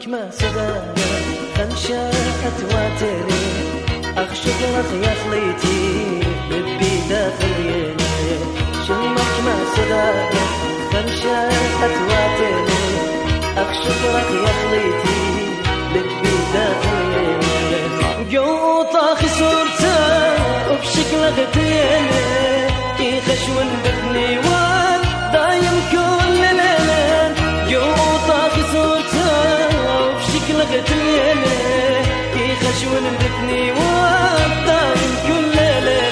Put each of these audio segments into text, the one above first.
ما صدايا خمشات واتري أخشق رخ يا خليتي لبي داخلي شمك ما صدايا خمشات واتري أخشق رخ يا خليتي لبي داخلي جو طاخي صورته وبشكل غتيني كي خشون ببني وان دايم كل ليلة جو طاخي صورته وبشكل غتيني كي خشون ببني وان دايم كل ليلة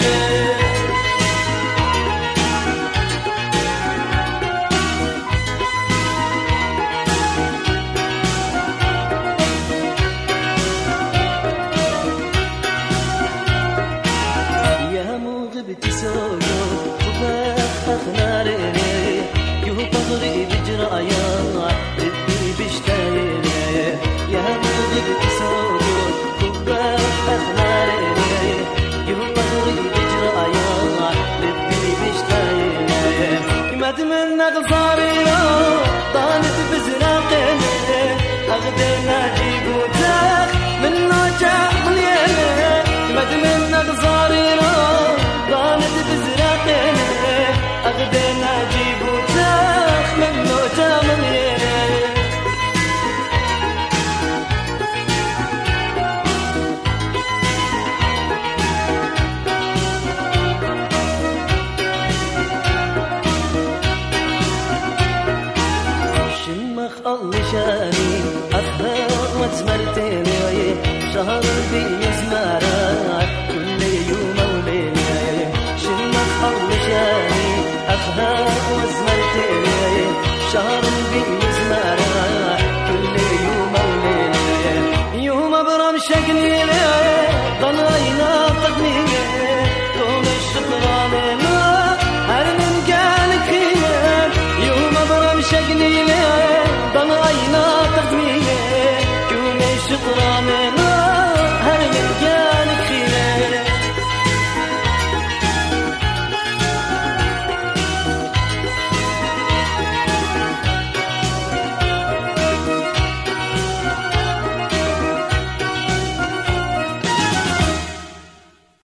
بتسويو وباخ أخناريني يو بغري بجرايا بدي بشتايني يا بغري بتسويو وباخ أخناريني يو بغري بجرايا بدي بشتايني ما أتمنى غزاري